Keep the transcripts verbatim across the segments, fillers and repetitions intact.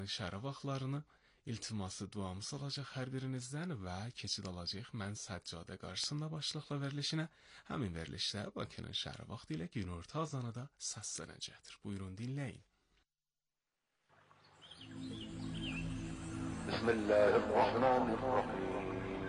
şərab vaxtlarını iltiması duamız olacaq hər birinizdən və keçid alacaq mən səccadə qarşısında başlıqla verilişinə. Həmin verilişdə Bakının şəhəri vaxtı ilə günorta azanı da səslənəcəkdir. Buyurun dinləyin. Bismillahirrahmanirrahim.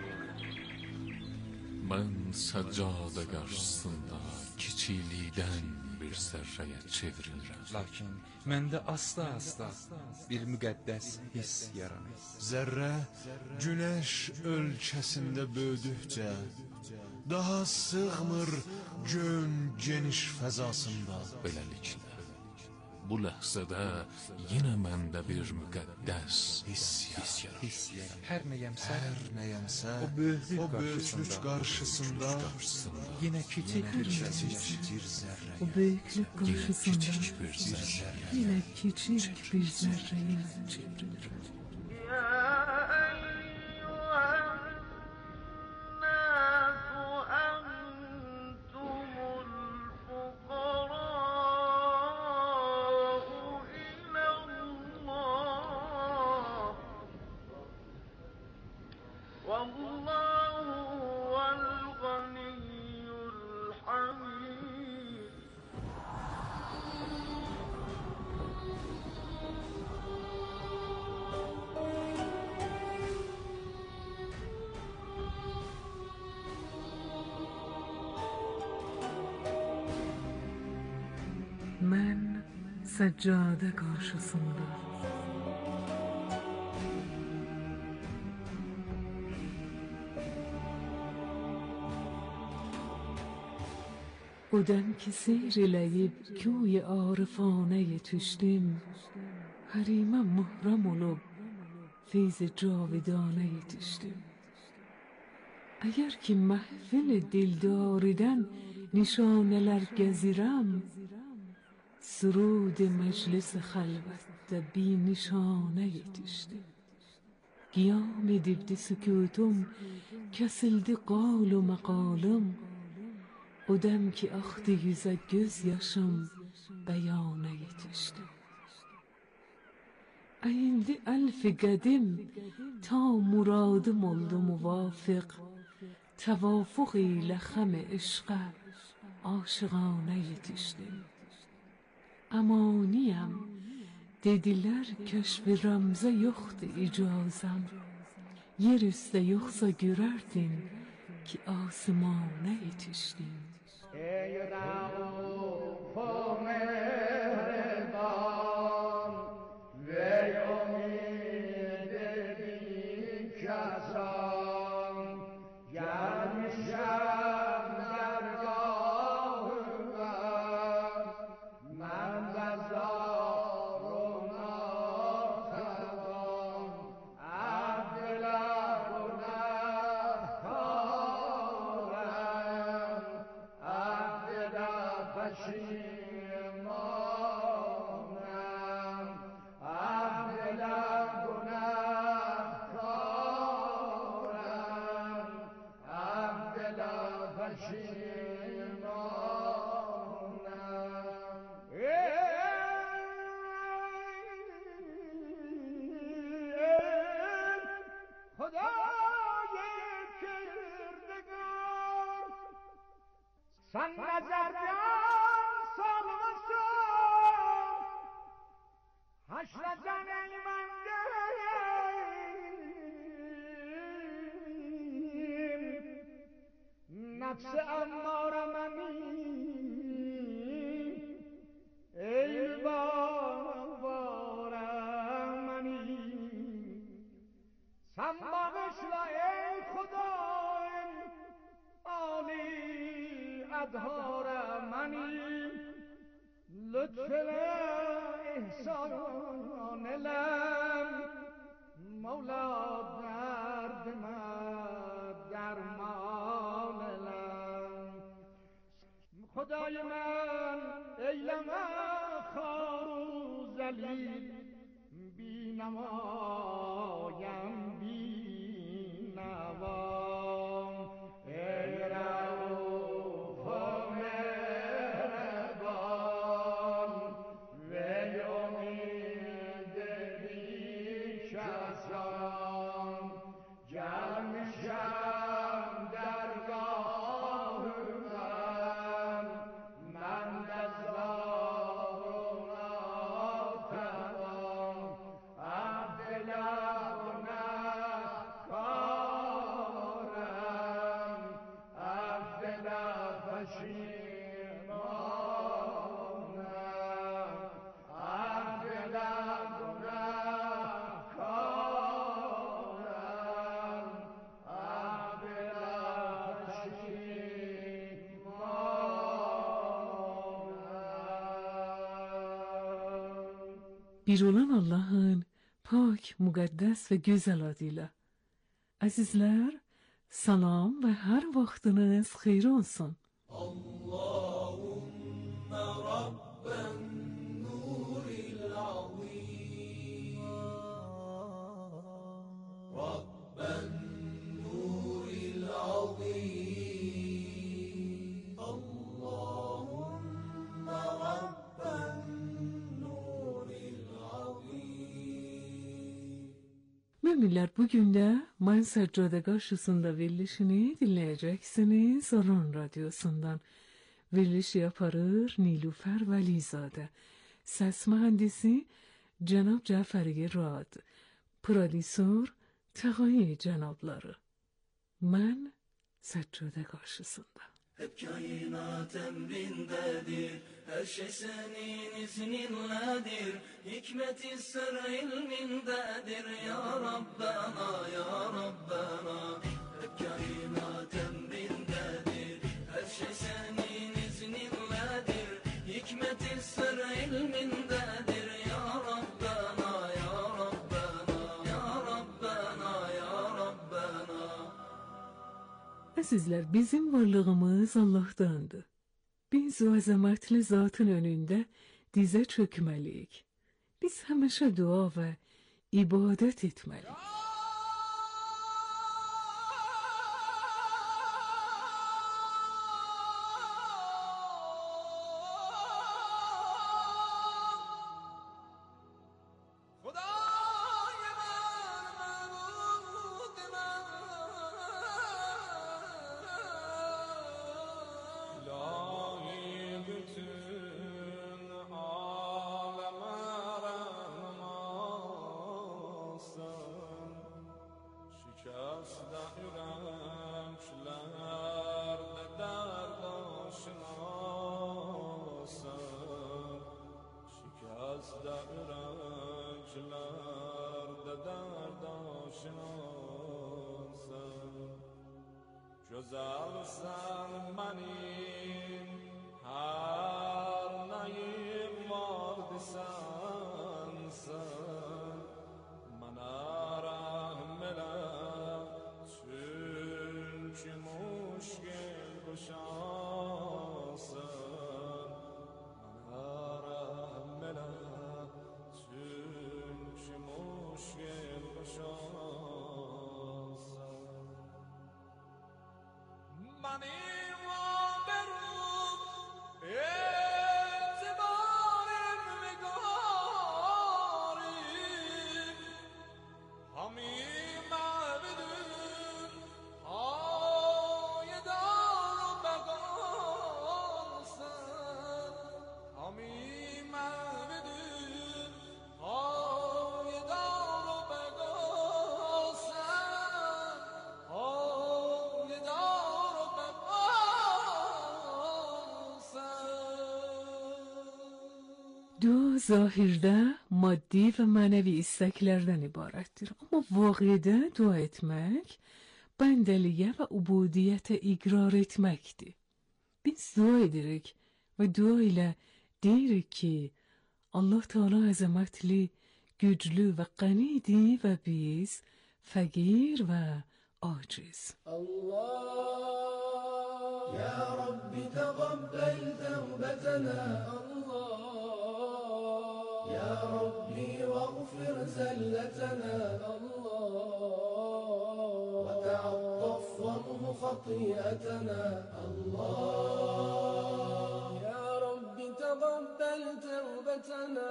Mən səccadə qarşısında kiçiklikdən bir zərrəyə çevrilirəm. Lakin məndə asta-asta bir müqəddəs hiss yaranır. Zərrə günəş ölkəsində böyüdükcə daha sığmır göyün geniş fəzasında. Beləliklə, bu ləhzədə yenə məndə bir müqəddəs hiss yaranır. Hər nəyəmsə, Hər nəyəmsə o böyüklük o böyüklük qarşısında yenə kiçik bir kiçik zərrə. bir zərrə. O büyüklük karşısında Kiçik bir zərrə. yine küçük bir zerreye çevrilir. Ben seccade karşısında o dem ki seyr eləyib köy arifane yetiştim, harime muhram olup feyz cavidane yetiştim. Eğer ki mahfil dildariden nişaneler gezirem, سرود مجلس خلوت بی نشانه yetiştim. قیام دیدی سکوتم kesildi قال و مقالım. O dem ki aktı yüze gözyaşım beyane yetiştim. Eğildi elfi qədim ta muradım oldu muvafık. Tevafuk ile xəm eşqə aşıqane yetiştim. Amaniyem dediler keşf ramza yoktu icazem. Yer üstə yoxsa görərdin ki asmana yetişdim. Ey Rauf o mehreban ve ümidi kazan, gelmişem dergahına, men bezarına tavan, abdüler günahkarem, abdüler peşimanem, abdüler günahkarem, abdüler peşimanem. خدای کردگار sen nezerden salmışsın, haşreden elmendeyim, nefsi emmare meni, ey bana meni. Sen bağışla ey Khudayım, Ali adhar mani, lütfele ihsan elem, Mevla derdime derman elem. Khudayı men eyleme kharu zelil, binamayen binavam. Ey Rauf o mehreban ve ümidi Bir olan Allah'ın pak, müqəddəs ve güzel adıyla. Azizler, salam ve her vaxtınız xeyir olsun. Allahümme Rabben nuril azim, Rabben nuril azim, Allahümme Rabben nuril azim. Müminler, bugün de Man Seccade karşısında verilişini dinleyeceksiniz Orhan Radyosu'ndan. Verilişi yaparır Nilüfer Velizade. Ses mühendisi Cenab Caferi Rad. Prodüsör Tağay Cenabları. Man Seccade karşısında. Hep kainat emrindedir, her şey senin izninledir, hikmet-i sır ilmindedir ya Rabbena, ya Rabbena. Hep kainat emrindedir, her şey senin izninledir, hikmet-i sır ilmindedir ya Rabbena, ya Rabbena, ya Rabbena, ya Rabbena. Azizler, bizim varlığımız Allah'tandı. Biz o azametli zatın önünde dize çökmeliyik. Biz həmişə dua ve ibadet etmeliyik. Güzelsen benim her neyim vardı sensin. Bana rahmet eyle çünkü müşkil kuşasın. Bana rahmet eyle çünkü müşkil kuşasın. Benim haberim etibarım ve garip, hamim abidin hayedar begansın, hamim abidin hayedar begansın, hayedar. Dua zahirde maddi ve manevi isteklerden ibarettir. Ama vakidə dua etmek, bendeliğe ve ubudiyete igrar etmektir. Biz dua edirik ve dua ile deyirik ki Allah Teala azametli, güçlü ve ganidir ve biz fakir ve aciz. Allah ya Rabbi tegabbel tevbetena, Allah ya Rabbi vaghfir zelletena, Allah ve te'attaf vamhu hatiyetena, Allah ya Rabbi tegabbel tevbetena,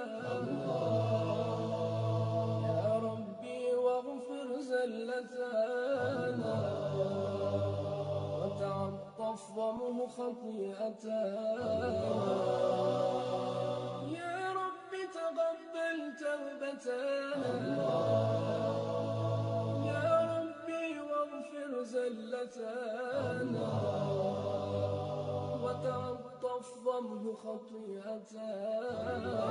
Allah ya Rabbi vaghfir zelletena, ve te'attaf vamhu hatiyetena. تقبل توبتنا يا ربي واغفر زلتنا وتعطف ضمه خطيئتنا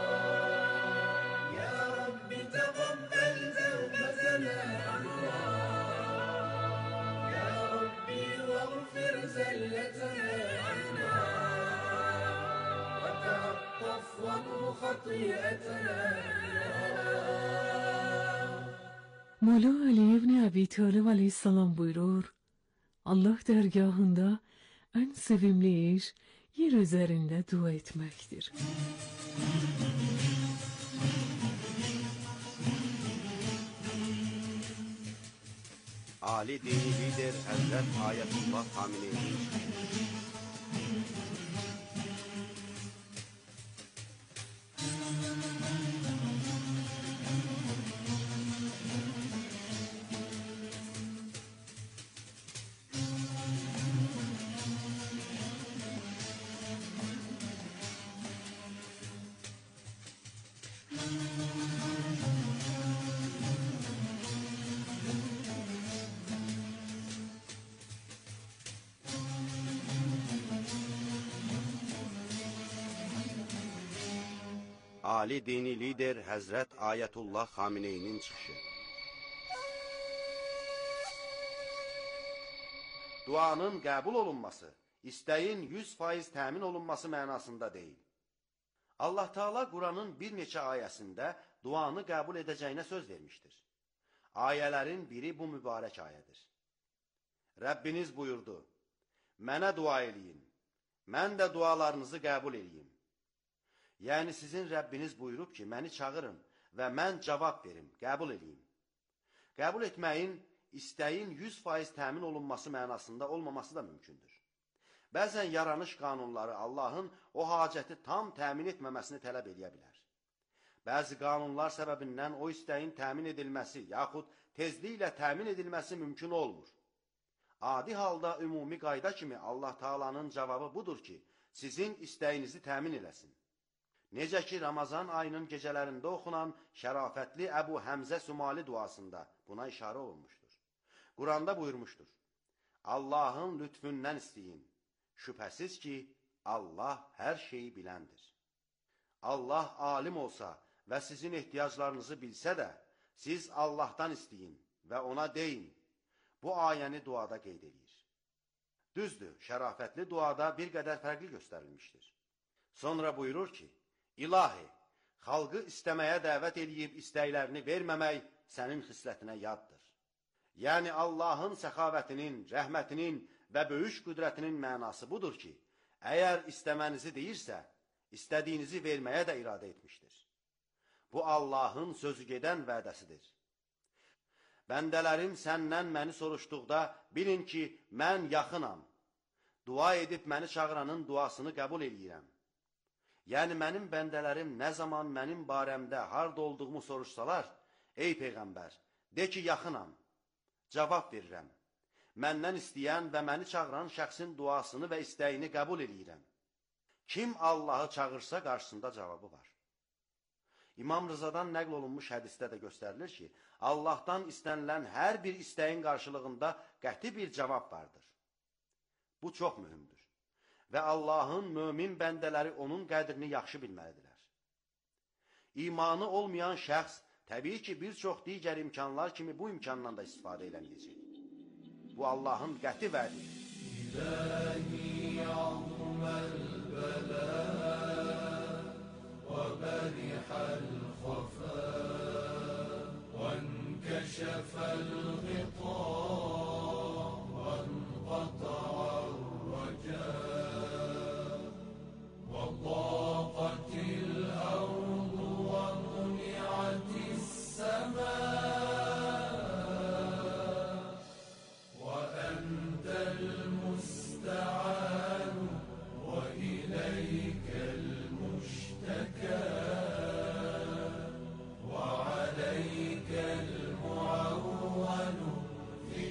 يا ربي تقبل توبتنا يا ربي واغفر زلتنا وتعطف ضمه خطيئتنا Molla Ali ibn Abi Talib aleyhisselam buyurur, Allah dergahında en sevimli iş yer üzerinde dua etmektir. Ali dini lider Hazret Ayetullah Hamene'yi Ali dini lider Hazret Ayetullah Hamene'nin çıxışı. Duanın qəbul olunması, istəyin yüz faiz təmin olunması mənasında deyil. Allah Teala Quranın bir neçə ayəsində duanı qəbul edəcəyinə söz vermişdir. Ayələrin biri bu mübarək ayədir. Rəbbiniz buyurdu, mənə dua eləyin, mən də dualarınızı qəbul eləyim. Yəni sizin Rəbbiniz buyurub ki, məni çağırın və mən cavab verim, qəbul edeyim. Qəbul etməyin, istəyin yüz faiz təmin olunması mənasında olmaması da mümkündür. Bəzən yaranış qanunları Allahın o hacəti tam təmin etməməsini tələb edə bilər. Bəzi qanunlar səbəbindən o istəyin təmin edilməsi, yaxud tezliklə təmin edilməsi mümkün olmur. Adi halda ümumi qayda kimi Allah Taala'nın cavabı budur ki, sizin istəyinizi təmin eləsin. Necə ki, Ramazan ayının gecələrində oxunan şərafətli Əbu Həmzə Sümali duasında buna işarə olunmuşdur. Quranda buyurmuşdur, Allahın lütfündən istəyin, şübhəsiz ki, Allah hər şeyi biləndir. Allah alim olsa və sizin ehtiyaclarınızı bilsə də, siz Allahdan istəyin və ona deyin. Bu ayəni duada qeyd edir. Düzdür, şərafətli duada bir qədər fərqli göstərilmişdir. Sonra buyurur ki, İlahi, xalqı istəməyə dəvət edib istəklərini verməmək sənin xislətinə yaddır. Yəni Allahın səxavətinin, rəhmətinin və böyük qüdrətinin mənası budur ki, əgər istəmənizi deyirsə, istədiyinizi verməyə də iradə etmişdir. Bu Allahın sözü gedən vədəsidir. Bəndələrim səndən məni soruşduqda bilin ki, mən yaxınam. Dua edib məni çağıranın duasını qəbul edirəm. Yəni mənim bəndələrim nə zaman mənim barəmdə harda olduğumu soruşsalar, ey Peyğəmbər, de ki, yaxınam, cavab verirəm. Məndən istəyən və məni çağıran şəxsin duasını və istəyini qəbul edirəm. Kim Allahı çağırsa qarşısında cavabı var. İmam Rızadan nəql olunmuş hədisdə də göstərilir ki, Allahdan istənilən hər bir istəyin qarşılığında qəti bir cavab vardır. Bu çox mühümdür. Və Allahın mömin bəndələri onun qədrini yaxşı bilməlidirlər. İmanı olmayan şəxs, təbii ki, bir çox digər imkanlar kimi bu imkandan da istifadə ediləcək. Bu Allahın qəti vədidir. İlahi azməl bələ və bərihəl xəfə və nkəşəfəl ğita və nqata'ar rəcə وضاقت الأرض ومنعت السماء وأنت المستعان وإليك المشتكى وعليك المعول في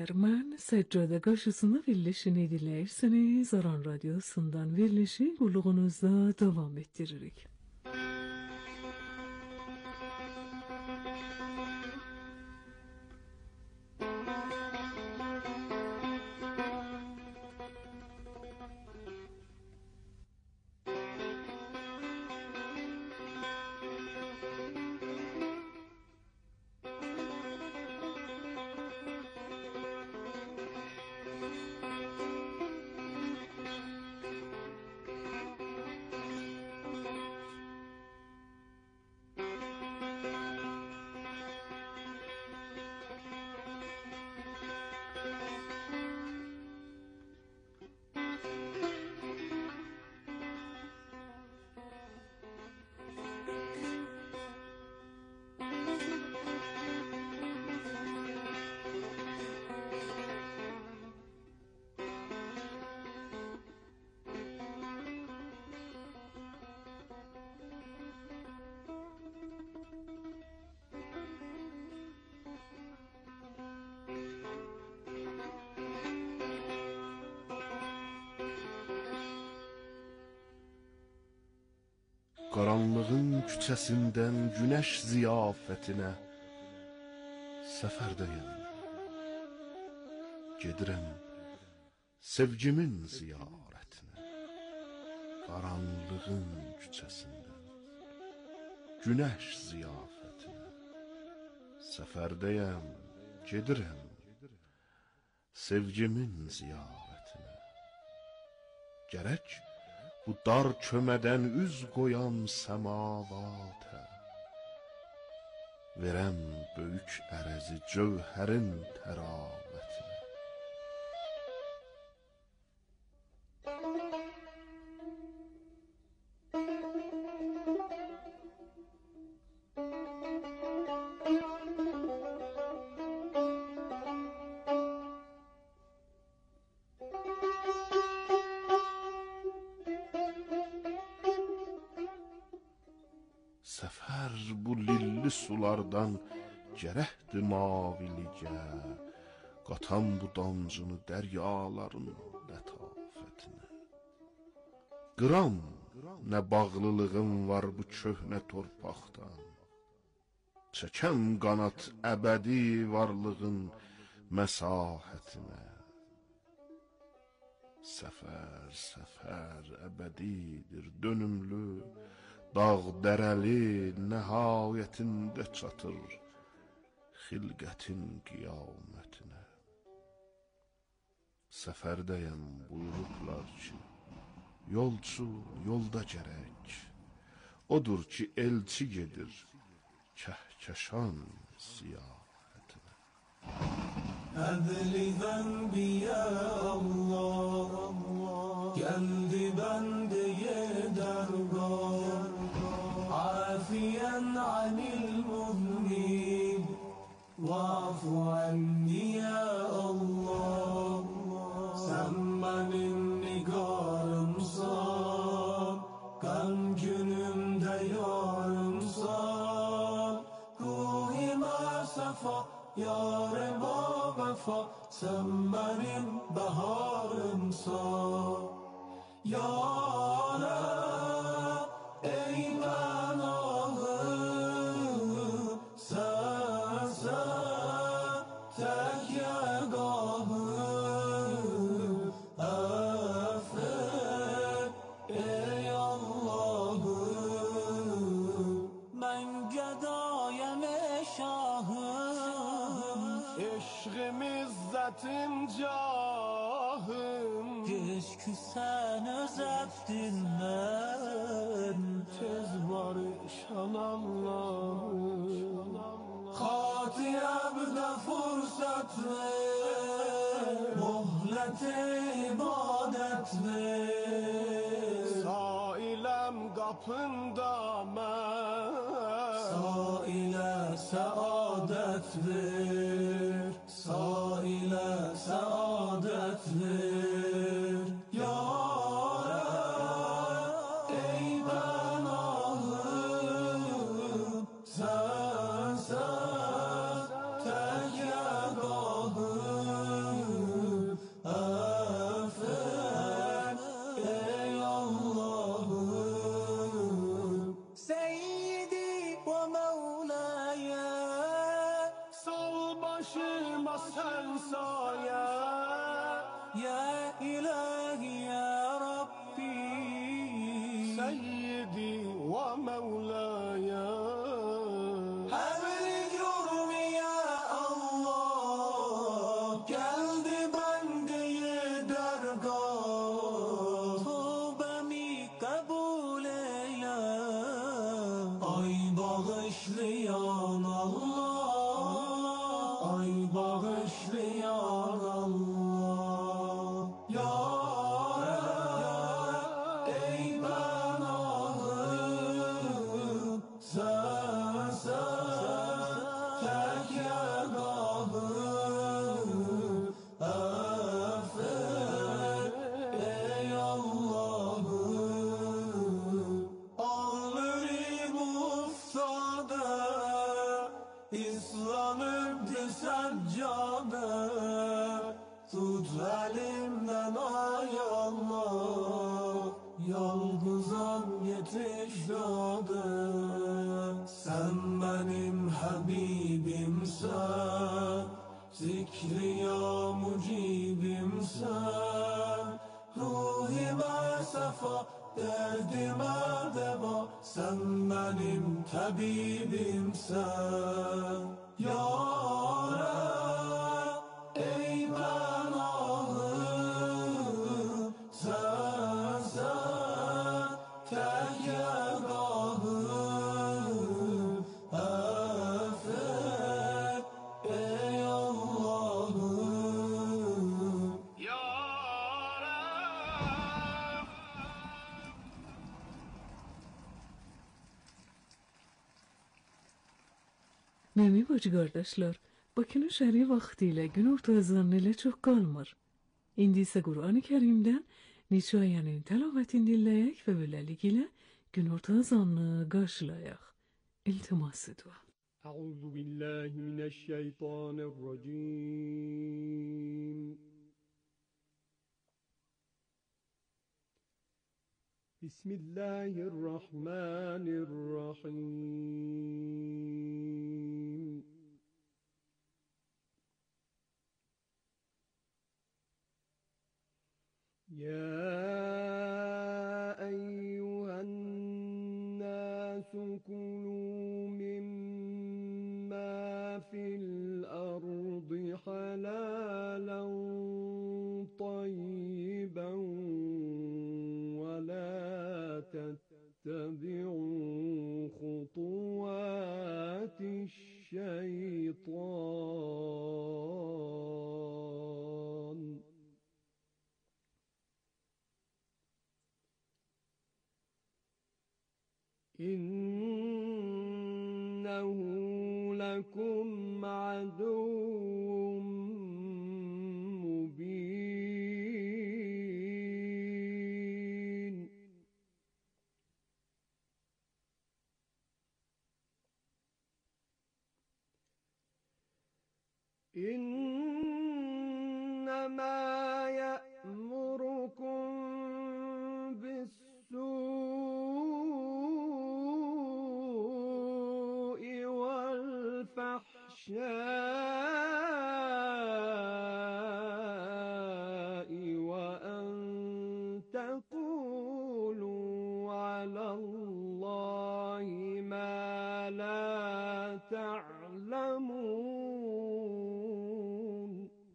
izləyicilər, mən Səccadə qarşısında verilişini dinləyirsiniz. Aran Radyosu'ndan verilişi qulluğunuzda davam ettiririk. Qaranlığın küçəsindən günəş ziyafətinə səfərdəyəm. Gedirəm sevgimin ziyarətinə. Qaranlığın küçəsindən günəş ziyafətinə səfərdəyəm. Gedirəm sevgimin ziyarətinə. Gərək bu dar kömədən üz qoyan səmavatə verəm böyük ərəzi cövhərin təravətinə. Səfər bu lilli sulardan gərəkdir maviligə, qatan bu damcını dəryaların lətafətinə. Qıram nə bağlılığım var bu köhnə torpaqdan, çəkəm qanat əbədi varlığın məsahətinə. Səfər, səfər əbədidir, dönümlü, dağ dərəli nəhayətində çatır xilqətin qiyamətinə. Səfərdəyəm buyurublar ki, yolçu yolda gərək, odur ki elçi gedir kəhkəşan siyahətinə. Ədli zənbi ya Allah, gəldi bəndəyə dərgah, afiyen anil müznim, va'fu anni ya Allah. Sən mənim nigarımsan, qəm günümdə yarımsan, ruhimə səfa, yarıma vəfa, sən mənim bəharımsan. Ya Rəbb, ey pənahım, sən, sən təkyəgahım, əfv ey Allahım. Mən gədayəm ey şahım, eşq-i izzətin cahım, geç ki sən özəfdindən, tez barışan Allahım. Xatiyəmdə fürsət ver, möhlət ibadət ver, sailəm qapında mən, sailə səadət ver, sailə səadət ver. Ya Rəbb, ey pənahım, sən, sən təkyəgahım, سيدي ومولاي Her yorum ya Allah geldi bendeye dergah tövbemi kabul eyle ay bağışlayan Allah ay bağışlayan Allah ya Rab ey ben ağım sen sen tek yegahım affet ey Allah'ım ağlarım ufsada İslanıp seccade tut elimden ay Allah yalgızam yetişlade sen benim Habibimsen zikri ya mucibimsen ruhime sefa derdime deva sen benim tabibimsen ya Rab ey ben ağım sen sen tek yegahım affet ey Allah'ım ya Rab. Mümin bacı kardeşler, Bakının şer'i vaktiyle gün ortazanı ile çok kalmır. İndi ise Kur'an-ı Kerim'den neçə ayənin təlavətini dinləyək və beləliklə gün ortazanını qarşılayaq. İltiması dua. Euzu billahi mineşşeytanirracim. Bismillahirrahmanirrahim. يا أيها الناس كلوا مما في الأرض حلالا طيبا ولا تتبعوا خطوات الشيطان إنه لكم عدو مبين إنما يأمركم بالسوء والفحشاء وأن تقولوا على الله ما لا تعلمون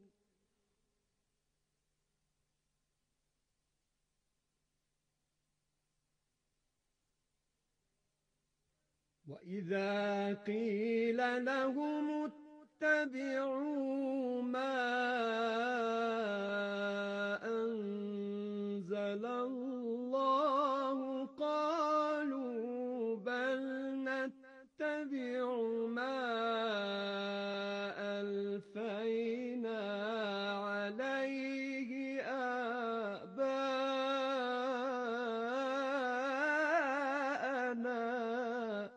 وإذا قيل لهم اتبعوا ما أنزل الله قالوا بل نتبع ما ألفينا عليه آباءنا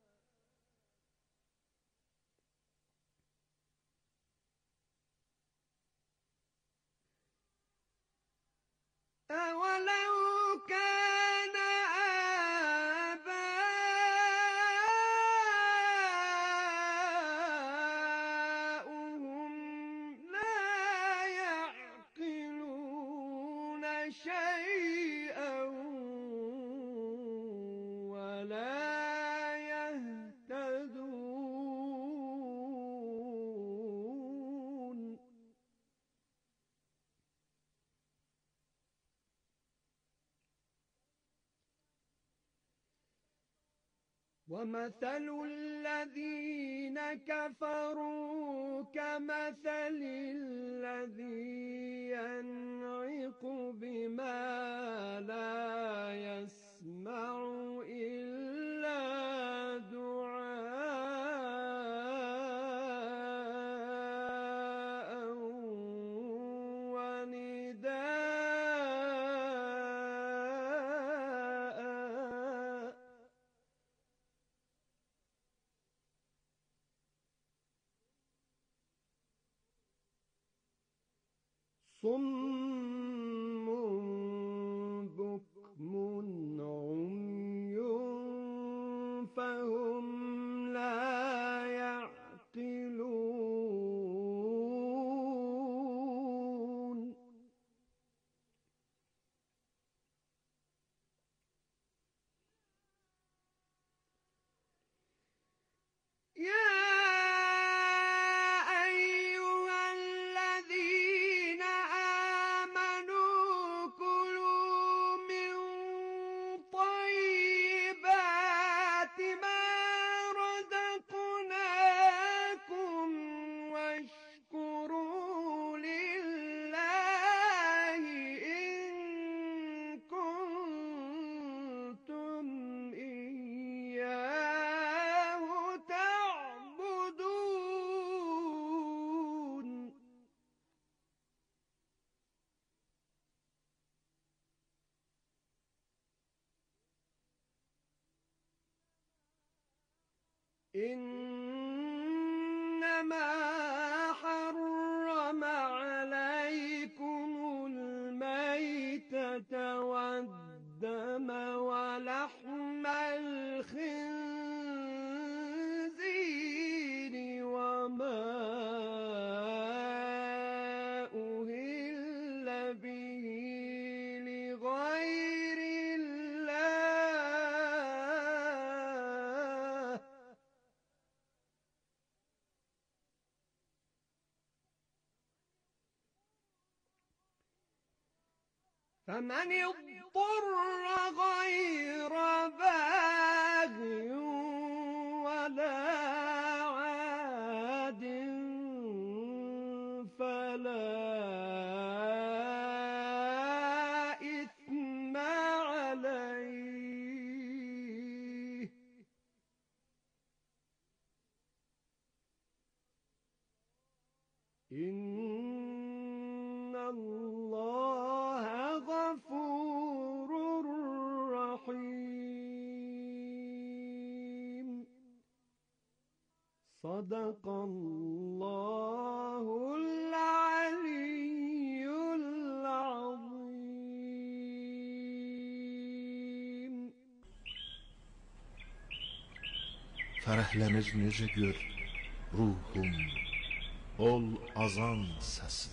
أولو كان ومثل الذين كفروا كمثل الذي ينعق بما لا يسمع إلا دعاء ونداء صم بكم عمي فهم لا يعقلون يا إنما حرم عليكم الميتة والدم ولحم الخنزير وما أهل به لغير الله فمن اضطر غير باغ ولا عاد فلا إثم عليه إن الله غفور رحيم صدق الله العلي العظيم. Fərəhlənir necə gör ruhum ol azan səsinə.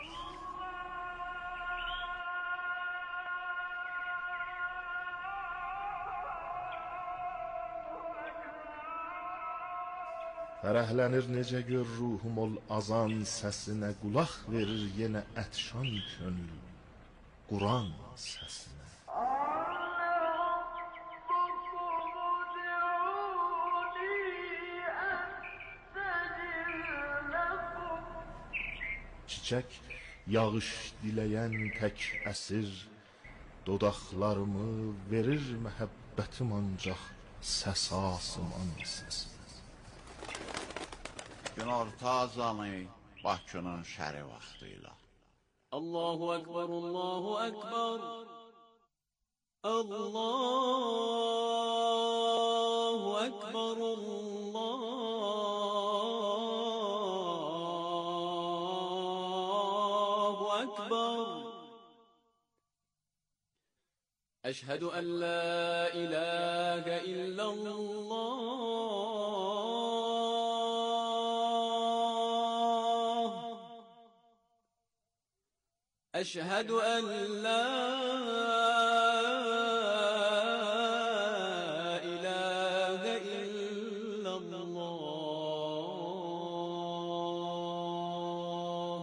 Fərəhlənir necə gör ruhum ol azan səsinə, qulaq verir yenə ətşan könül Quran səsinə. Çiçək yağış diləyən tək əsir dodaqlarımı verir məhəbbətim ancaq səs asıman səsinə. Günorta azanı Bakının şəri vaxtıyla. Allahu Ekber, Allahu Ekber. Allahu Ekber, Allahu Ekber. Eşhedü en la ilahe illallah. أشهد أن لا إله إلا الله.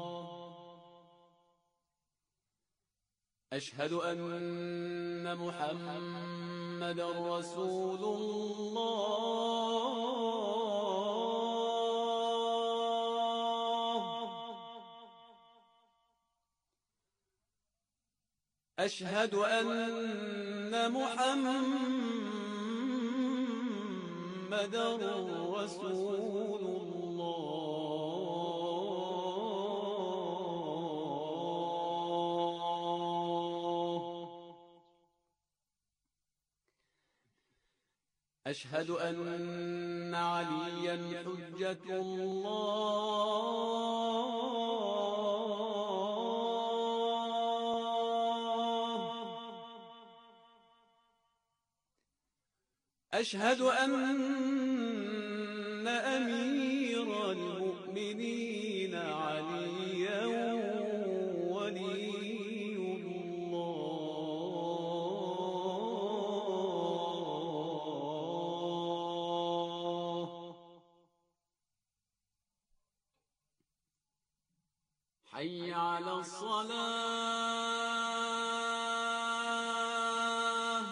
أشهد أن محمد محمد رسول الله أشهد أن محمد رسول الله أشهد أن عليا حجة الله أشهد أن أمير المؤمنين عليا ولي حي على الصلاة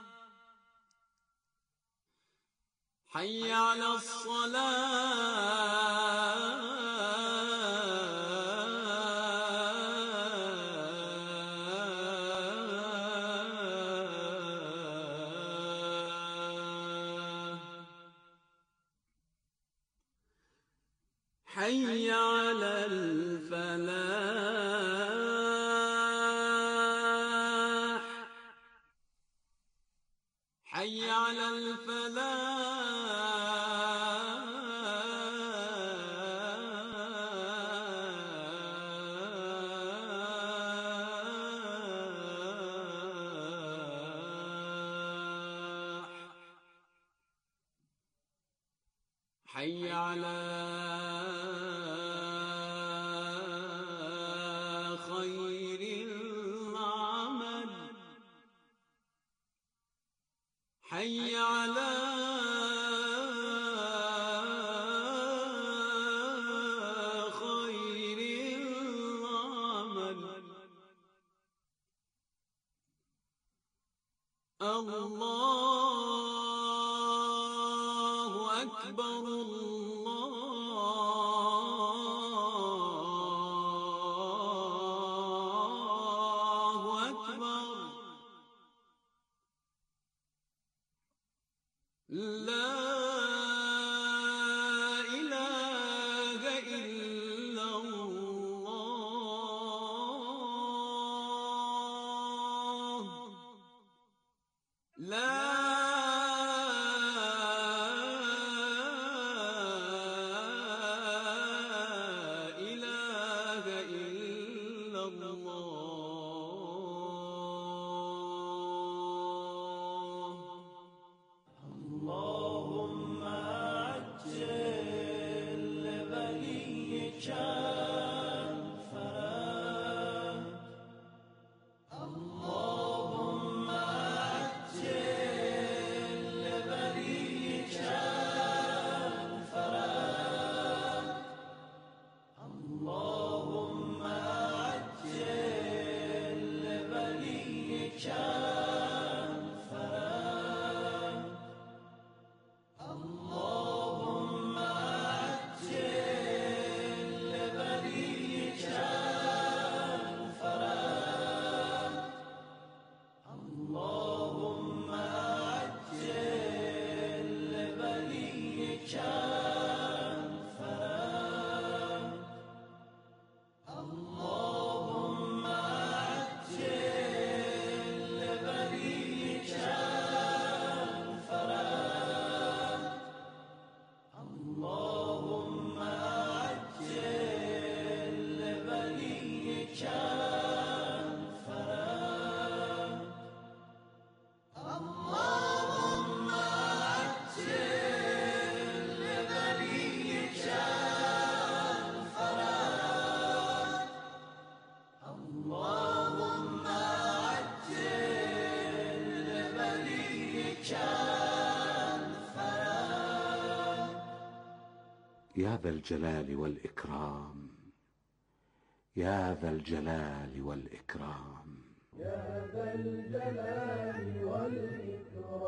حي على الصلاة حي على الفلاح حي على الفلاح حي على خير العمل حي على خير العمل الله أكبر الله أكبر لا إله إلا الله لا إله إلا الله اللهم عجل لوليك الفرج اللهم عجل لوليك الفرج اللهم عجل لوليك الفرج اللهم عجل لوليك الفرج اللهم عجل لوليك الفرج اللهم عجل لوليك الفرج اللهم عجل لوليك الفرج اللهم عجل لوليك الفرج اللهم عجل لوليك الفرج يا ذا الجلال والإكرام يا ذا الجلال والإكرام يا ذا الجلال والإكرام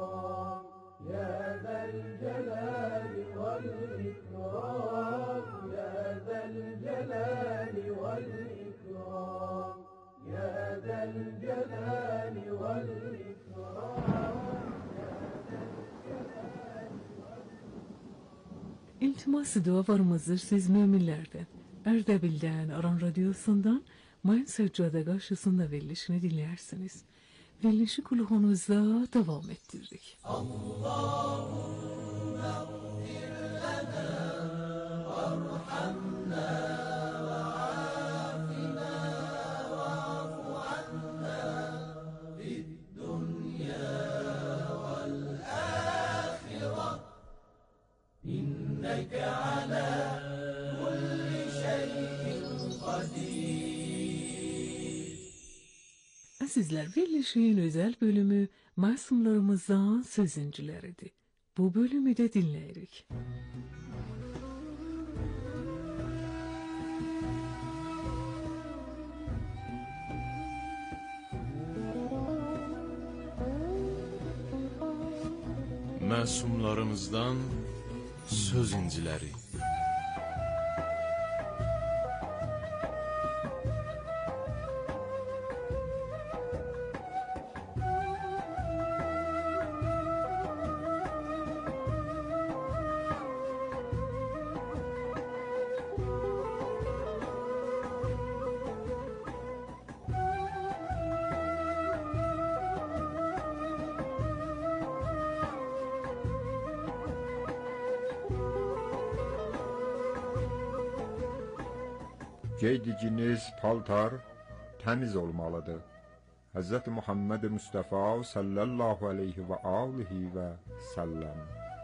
İltimas dualarımızdır siz müminlerden. Erdebil'den, Aran Radyosu'ndan Mayın Seccade karşısında verilişini dinlersiniz. Verilişi kulağınızda devam ettirdik. Allahümme gfir lana varhamna ve afina va'fu anna fid dunya vel ahire inneke ala kulli şeyin kadir. Azizler, verilişin özel bölümü masumlarımızdan sözüncüleridir. Bu bölümü de dinleyirik. Məsumlarımızdan söz inciləri. Geydiciniz paltar təmiz olmalıdır. Həzrəti Muhammed Mustafa sallallahu aleyhi və alihi və səlləm.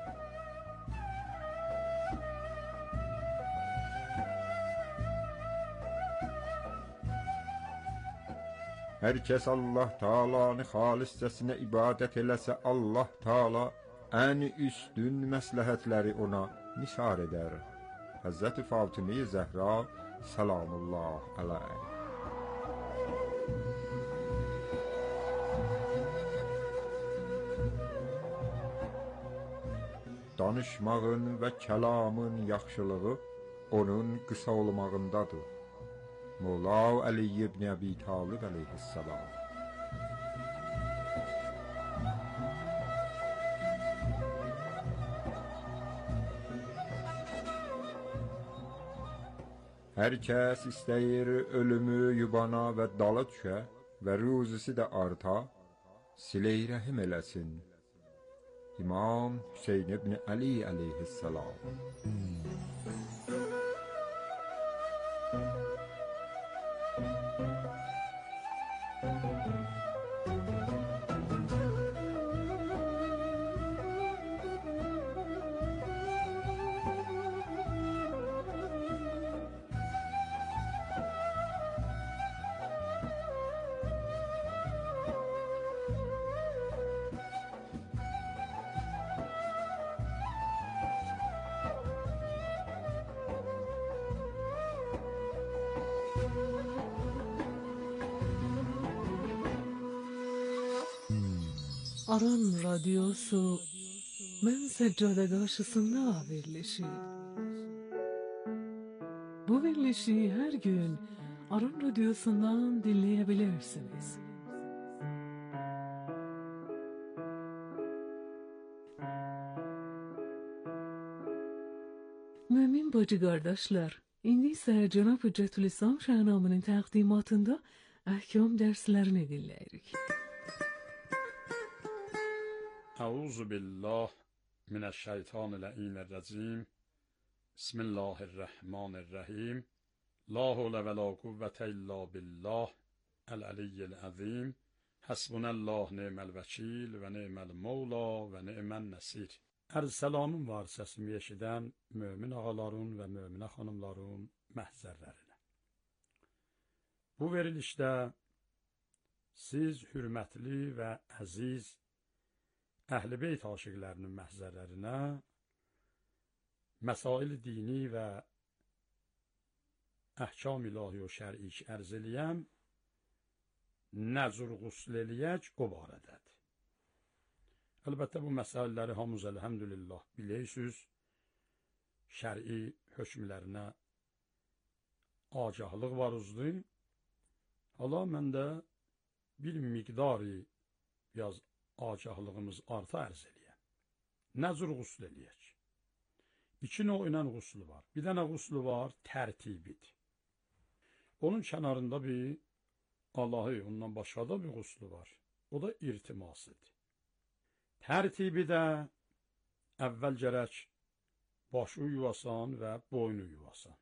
Hər kəs Allah Taala'nı xaliscəsinə ibadət eləsə, Allah Taala ən üstün məsləhətləri ona nişar edər. Həzrəti Fatıma Zəhra Salamullah aleyh. Danışmağın və kəlamın yaxşılığı onun qısa olmağındadır. Mola Ali ibn Abi Talib aleyhissalam. Hər kəs istəyir ölümü yubana və dala düşə və ruzisi də arta, silə-i rəhim eləsin. İmam Hüseyn ibn Ali aleyhissalam. Aran Radyosu Mən Seccade karşısında verilişi. Bu verilişi her gün Aran Radyosu'ndan dinleyebilirsiniz. Mümin bacı kardeşler, indi ise Cenab-ı Hüccetülislam Şahnamının təqdimatında ahkam derslerini dinleyirik. Euzu billah mineşşeytanirracim. Bismillahirrahmanirrahim. La havle ve la kuvvete illa billah el-aliyyil azim. Hasbunallah ni'mel vekil ve ni'mel mevla ve ni'men nesir. Her selamın var sesimi eşidən mümin ağaların və müminə xanımların məhzərlərinə. Bu verilişdə siz hürmətli və əziz Əhl-i Beyt aşiqlərinin məhzərlərinə məsail dini və əhkam ilahi və şər'i ərz eləyəm, nəzr qusl eləyək o barədədir. Əlbəttə bu məsələləri hamımız əlhəmdülillah bilirsiniz, şər'i hökmlərinə agahlıq var uzdur. Hala məndə bir miqdarı biraz agahlığımız arta ərz eləyəm. Nəzr qusl eləyək. İki növ ilə quslu var. Bir dənə quslu var, tərtibidir. Onun kənarında bir Allahı, ondan başqa da bir quslu var. O da irtimasıdır. Tərtibi də əvvəl gərək başı yuvasan və boynu yuvasan.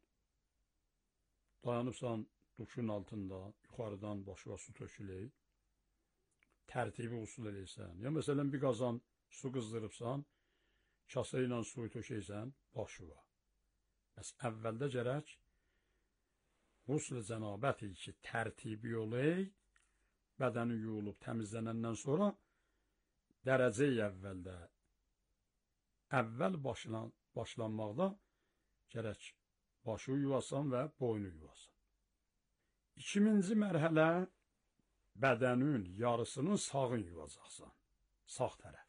Dayanıbsan duşun altında, yuxarıdan başına su tökülür. Tərtibi usul eləyirsən. Ya məsələn bir qazan su qızdırıbsan, kasa ilə suyu tökəysən, başına. Bəs əvvəldə gərək qusl-i cənabət ki, tərtibi olay, bədəni yuyulub təmizlənəndən sonra dərəcə-i əvvəldə, əvvəl başlan, başlanmaqda gərək başı yuvasan və boynu yuvasan. İkinci mərhələ bədənin yarısının sağın yuvacaqsan, sağ tərəf.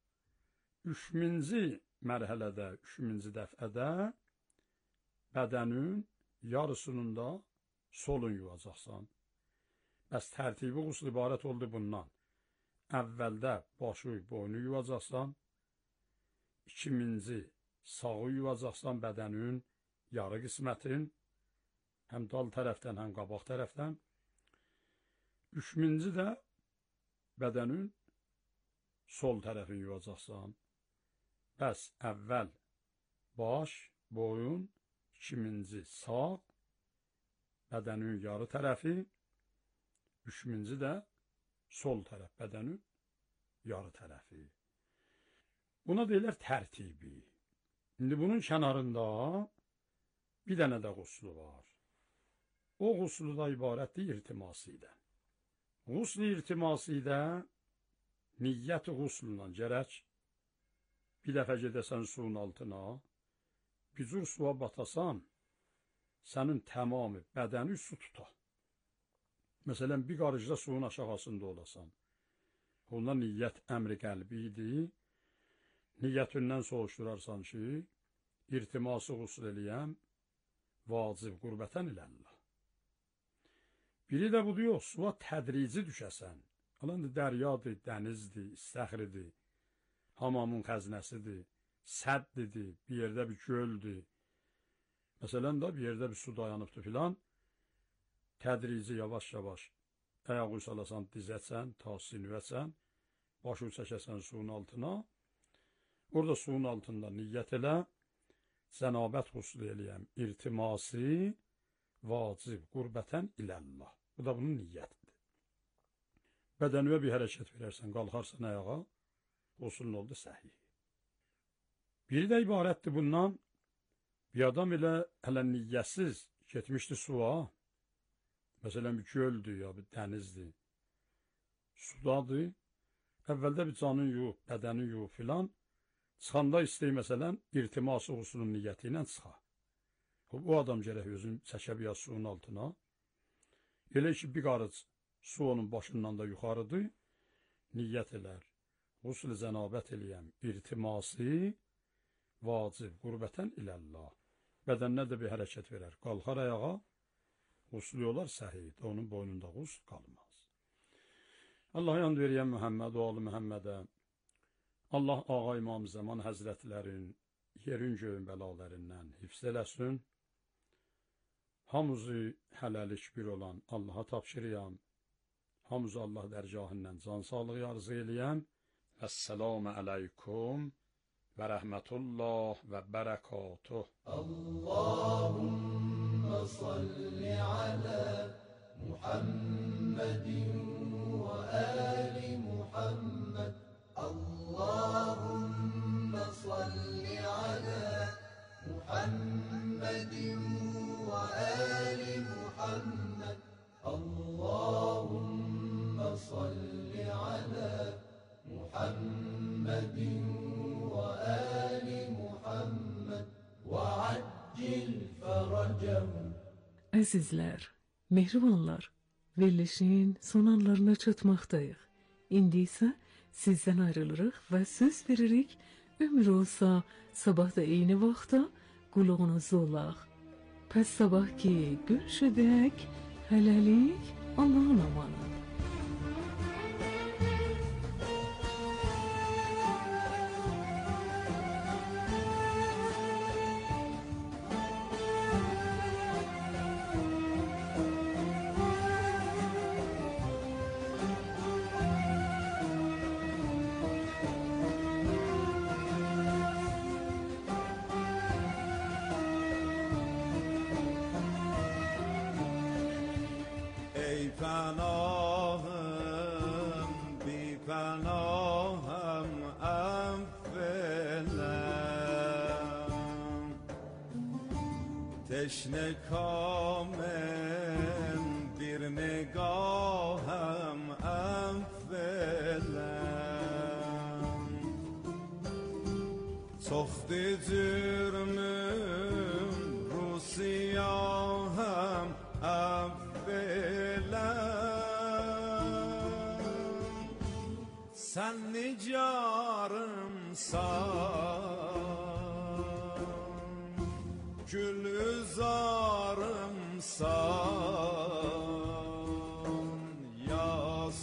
Üçüncü mərhələdə, üçüncü dəfədə bədənin yarısının da solun yuvacaqsan. Bəs tərtibi qusl ibarət oldu bundan. Əvvəldə başı, boynu yuvacaqsan, ikinci sağı yuvacaqsan bədənin yarı qismətin, həm dal tərəfdən, həm qabaq tərəfdən. Üçüncü də bədənin sol tərəfini yuvacaqsan. Bəs əvvəl baş, boyun, ikinci sağ, bədənin yarı tərəfi, üçüncü də sol tərəf, bədənin yarı tərəfi. Buna deyilər tərtibi. İndi bunun kənarında bir dənə də quslu var. O quslu da ibarətdir irtimasidən. Qusl-i irtimasidə niyyət-i quslundan gərək bir dəfə gedəsən suyun altına, bir cür suya batasan, sənin tamamı bədəni su tuta. Məsələn, bir qarıcda suyun aşağısında olasan. Onda niyyət əmri qəlbi idi. Niyyətindən soğuşdurarsan ki, irtiması qusl eləyəm, vacib qurbətən iləllah. Biri də budur yox, suya tədrici düşəsən. Alan dəryadır, dənizdir, istəxridir, hamamın xəznəsidir, səddidir, bir yerdə bir göldür. Məsələn də bir yerdə bir su dayanıbdır filan, tədrici yavaş-yavaş ayağı salasan, dizətsən, ta sinüvətsən, başı çəkəsən suyun altına, orada suyun altında niyyət elə, cənabət quslu eləyəm, irtimasi, vacib, qurbətən iləllah. Bu da bunun niyyətidir. Bədənüyə bir hərəkət verərsən, qalxarsan ayağa, quslun oldu səhih. Biri də ibarətdir bundan, bir adam elə hələ niyyətsiz getmişdi suya, məsələn bir göldür ya bir dənizdir, sudadır, əvvəldə bir canın yuyub, bədəni yuyub filan, çıxanda istəyir məsələn, irtiması quslunun niyyəti ilə çıxa. Bu adam gərək özünü çəkə bir suyun altına, elə ki bir qarıc su onun başından da yuxarıdır, niyyət elər, qusl-i cənabət eləyəm, irtimasi, vacib, qurbətən iləllah. Bədəninə də bir hərəkət verər, qalxar ayağa, quslu olar səhid, onun boynunda qusl qalmaz. Allah yand veriyən Mühəmməd, oğlu Mühəmmədə, Allah Ağa İmam Zaman Həzrətlərin yerin göyün bəlalarından hifz eləsin. Hamızı hələlik bir olan Allaha tapşırıyam. Hamızı Allah dərgahından can sağlığı arzu eləyəm. Əssəlamu aleykum və rəhmətullah və bərəkatuh. Allahümme salli ala Muhammedin və ali Muhammed. Allahümme salli ala Muhammedin ve ali Muhammed. Allahümme salli ala Muhammedin ve ali Muhammed ve accil feracahum. Əzizlər, mehribanlar, verilişin son anlarına çatmaqdayıq. İndi isə sizdən ayrılırıq və söz veririk, ömür olsa sabah da eyni vaxtda qulağınızda olaq. Pəs sabah ki görüşədək, hələlik Allahın amanı. پناهم اولم تشنه کامم bir نگاهم اولم تخت جرمم رو سیاهم اولم sen nicarımsan gülzarımsan ya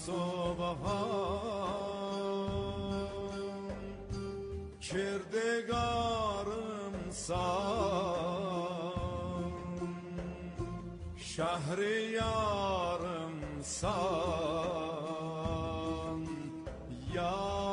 subhan kirdigarımsan şehriyarımsan ya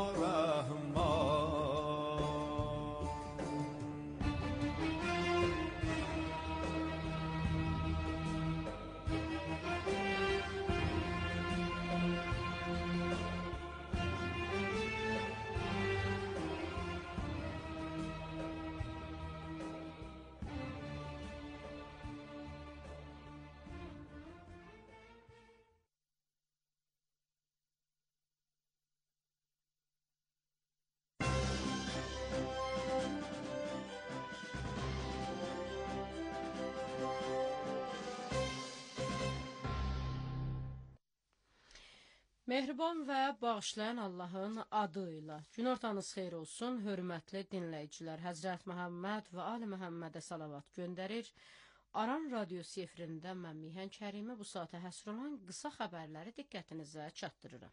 Mehriban və bağışlayan Allahın adıyla. Günortanız xeyir olsun, hörmətli dinləyicilər. Həzrət Məhəmməd və Ali Məhəmmədə salavat göndərir. Aran radiosu efirində mən Mihan Kərimə bu saata həsr olan qısa xəbərləri diqqətinizə çatdırıram.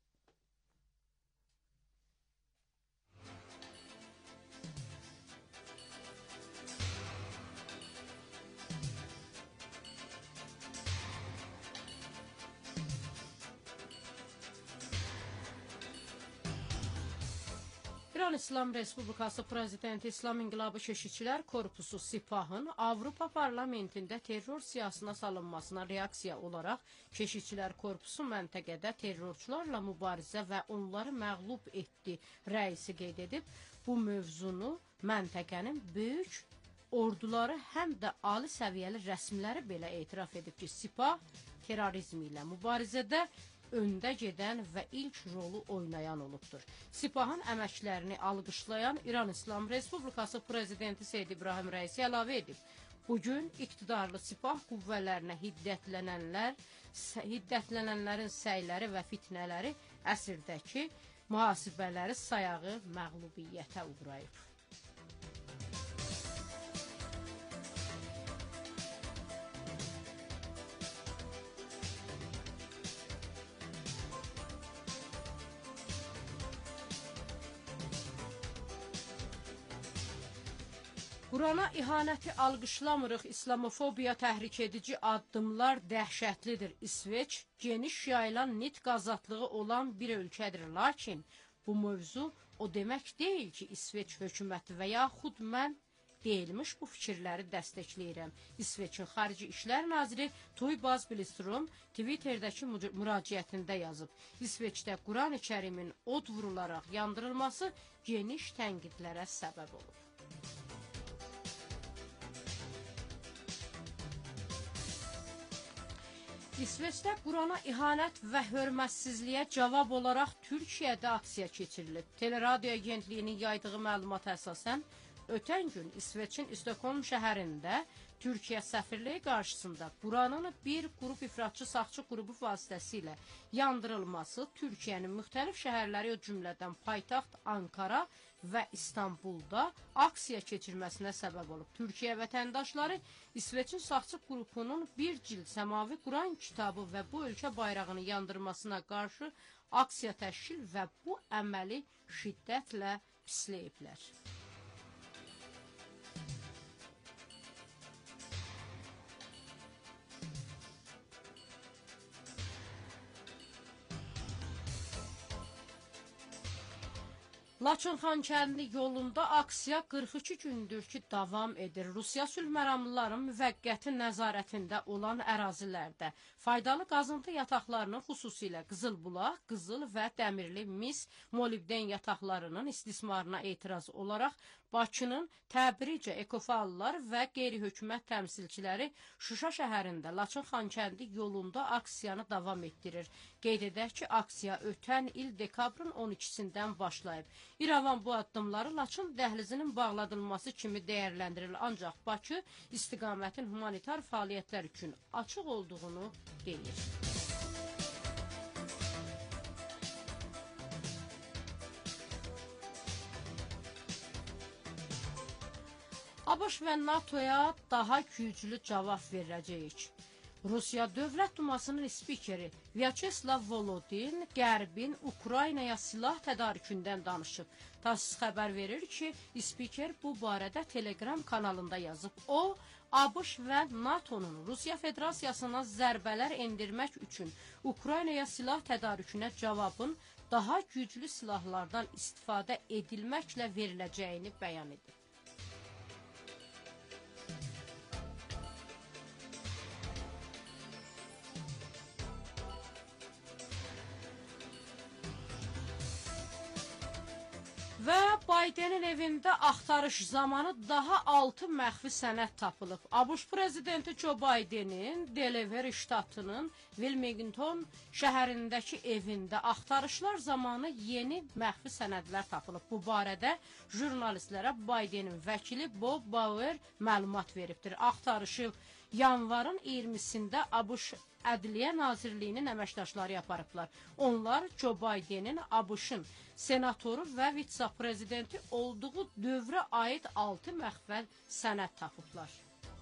İran İslam Respublikası Prezidenti İslam İnqilabı Keşikçilər Korpusu Sipahın Avropa Parlamentində terror siyasına salınmasına reaksiya olaraq Keşikçilər Korpusu məntəqədə terrorçularla mübarizə və onları məğlub etdi rəisi qeyd edib. Bu mövzunu məntəqənin böyük orduları həm də ali səviyyəli rəsmiləri belə etiraf edib ki, Sipah terrorizm ilə mübarizədə öndə gedən və ilk rolu oynayan olubdur. Sipahın əməklərini alqışlayan İran İslam Respublikası Prezidenti Seyyid İbrahim Rəisi əlavə edib. Bugün iqtidarlı Sipah qüvvələrinə hiddətlənənlər, hiddətlənənlərin səyləri və fitnələri əsrdəki mühasibələri sayağı məğlubiyyətə uğrayıb. Qurana ihanəti alqışlamırıq, İslamofobiya təhrik edici addımlar dəhşətlidir. İsveç geniş yayılan nitq azadlığı olan bir ölkədir. Lakin bu mövzu o demək deyil ki, İsveç hökuməti və yaxud mən deyilmiş bu fikirləri dəstəkləyirəm. İsveçin Xarici İşlər Naziri Tuybaz Bilistrom Twitter'dəki müraciətində yazıb. İsveçdə Quran-ı Kərimin od vurularaq yandırılması geniş tənqidlərə səbəb olub. İsveçdə Qurana ihanət və hörmətsizliyə cavab olaraq Türkiyədə aksiya keçirilib. Teleradio agentliyinin yaydığı məlumata əsasən, ötən gün İsveçin İstockholm şəhərində Türkiyə səfirliyi qarşısında Quranın bir qrup ifratçı sağçı qrubu vasitəsilə yandırılması Türkiyənin müxtəlif şəhərləri o cümlədən paytaxt Ankara və İstanbulda aksiya keçirməsinə səbəb olub. Türkiyə vətəndaşları İsveçin sağçı qrupunun bir cild səmavi Quran kitabı və bu ölkə bayrağını yandırmasına qarşı aksiya təşkil və bu əməli şiddətlə pisləyiblər. Laçın-Xankəndi yolunda aksiya qırx iki gündür ki davam edir. Rusiya sülh məramlıların müvəqqəti nəzarətində olan ərazilərdə faydalı qazıntı yataqlarının xüsusilə Qızılbulaq, Qızıl və Dəmirli mis molibden yataqlarının istismarına etiraz olaraq Bakının Təbricə ekofallar və qeyri-hökumət təmsilçiləri Şuşa şəhərində Laçın-Xankəndi yolunda aksiyanı davam etdirir. Qeyd edək ki, aksiya ötən il dekabrın on ikisindən başlayıb. İrəvan bu addımları Laçın dəhlizinin bağladılması kimi dəyərləndirilir. Ancaq Bakı istiqamətin humanitar fəaliyyətlər üçün açıq olduğunu deyir. ABŞ və NATOya daha güclü cavab verəcəyik. Rusiya Dövlət Dumasının spikeri Vyacheslav Volodin Qərbin Ukraynaya silah tədarükündən danışıb. TASS xəbər verir ki, spiker bu barədə Telegram kanalında yazıb. O, ABŞ və NATOnun Rusiya Federasiyasına zərbələr endirmək üçün Ukraynaya silah tədarükünə cavabın daha güclü silahlardan istifadə edilməklə veriləcəyini bəyan edib. Və Bidenin evində axtarış zamanı daha altı məxfi sənəd tapılıb. ABŞ prezidenti Joe Bidenin Delaware ştatının Wilmington şəhərindəki evində axtarışlar zamanı yeni məxfi sənədlər tapılıb. Bu barədə jurnalistlərə Bidenin vəkili Bob Bauer məlumat veribdir. Axtarışı yanvarın iyirmisində ABŞ Ədliyyə Nazirliyinin əməkdaşları yaparıblar. Onlar Joe Bidenin ABŞ-ın senatoru və vitse-prezidenti olduğu dövrə aid altı məxfi sənəd tapıblar.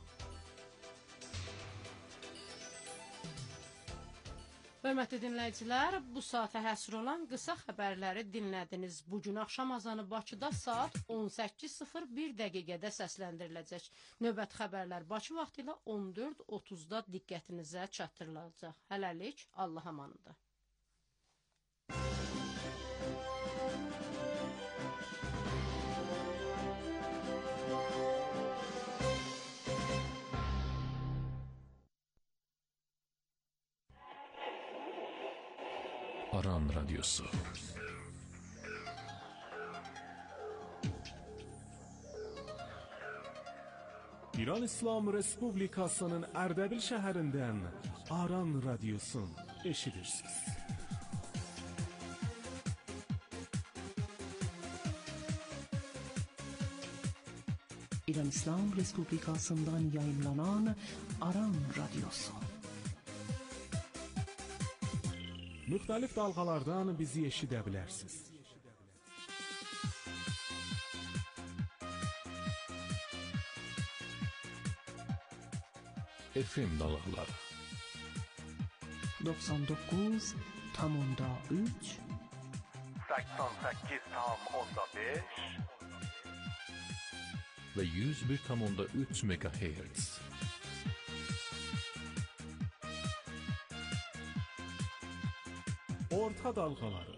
Hörmətli dinləyicilər, bu saata həsr olan qısa xəbərləri dinlədiniz. Bugün axşam azanı Bakıda saat on səkkiz sıfır bir dəqiqədə səsləndiriləcək. Növbət xəbərlər Bakı vaxtı ilə on dörd otuzda diqqətinizə çatdırılacaq. Hələlik, Allah amanında. Aran Radyosu. İran İslam Respublikasının Ərdəbil şəhərindən Aran Radyosun eşidirsiniz. İran İslam Respublikasından yayınlanan Aran Radyosu. Müxtəlif dalğalardan bizi eşidə bilərsiniz. F M dalğaları doksan doqquz tam onda üç səksən səkkiz tam onda beş və yüz bir tam onda üç megahertz. Orta dalğaları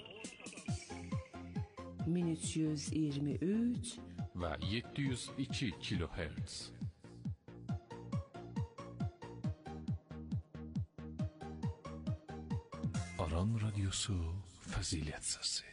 min üç yüz iyirmi üç və yeddi yüz iki kilohertz. Aran Radyosu Fəzilət Səsi.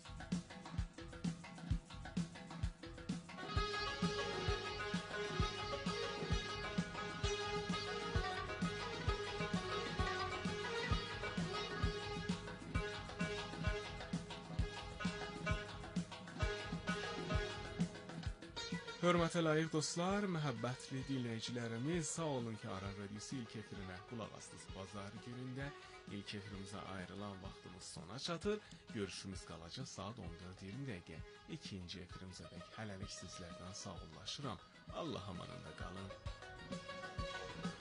Hörmətə layiq dostlar, məhəbbətli dinləyicilərimiz, sağ olun ki, Aran Radyosu ilk efirinə qulaq astınız. Bazar günündə ilk efirimizə ayrılan vaxtımız sona çatır. Görüşümüz qalacaq saat on dörd iyirmi dəqiqə. İkinci efirimizə dək hələlik sizlərdən sağollaşıram. Allah amanında qalın.